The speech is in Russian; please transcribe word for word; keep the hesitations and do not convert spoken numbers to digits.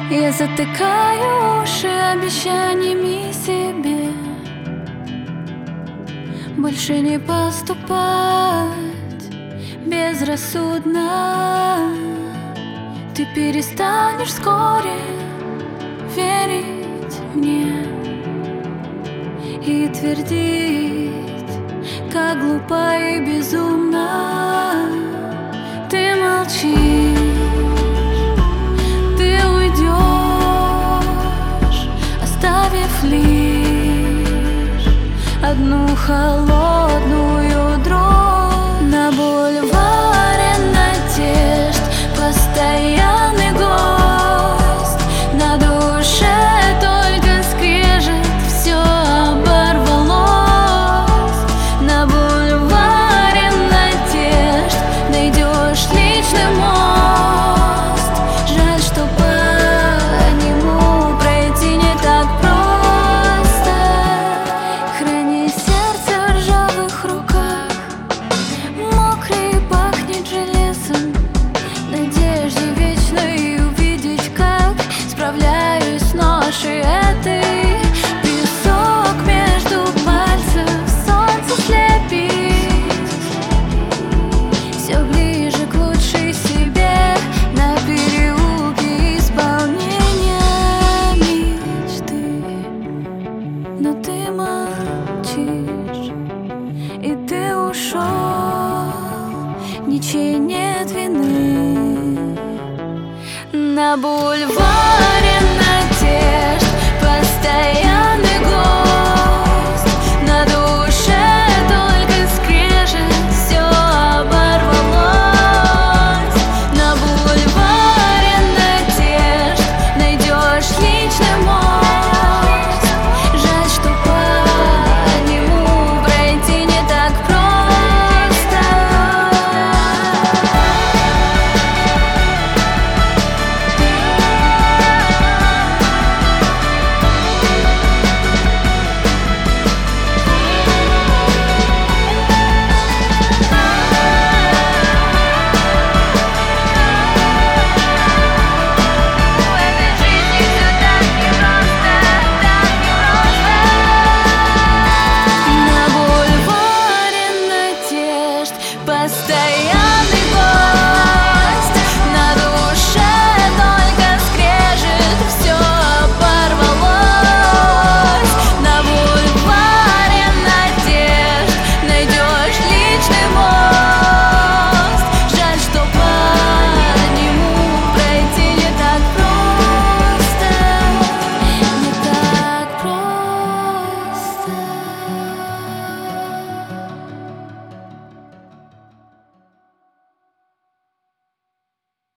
Я затыкаю уши обещаниями себе больше не поступать безрассудно. Ты перестанешь вскоре верить мне и твердить, как глупо и безумно. Ты молчишь, ты уйдешь, оставив лишь одну холодную дрожь. На бульваре надежд постоянный гость, на душе только скрежет, все оборвалось. На бульваре надежд найдешь личный мост. Жаль, что по нему пройти не так просто. Храни сердце в ржавых руках, мокрый пахнет железом, надежде вечной увидеть, как справляюсь с ношей этой. Песок между пальцев, солнце слепит, все ближе к лучшей себе, на переулке исполнения мечты. Но ты молчишь, и ты ушел, ничьей нет вины. На бульваре надежд постоянный гость, на душе только скрежет, все оборвалось. На бульваре надежд найдешь личный мост. Жаль, что по нему пройти не так просто. На бульваре надежд постоянно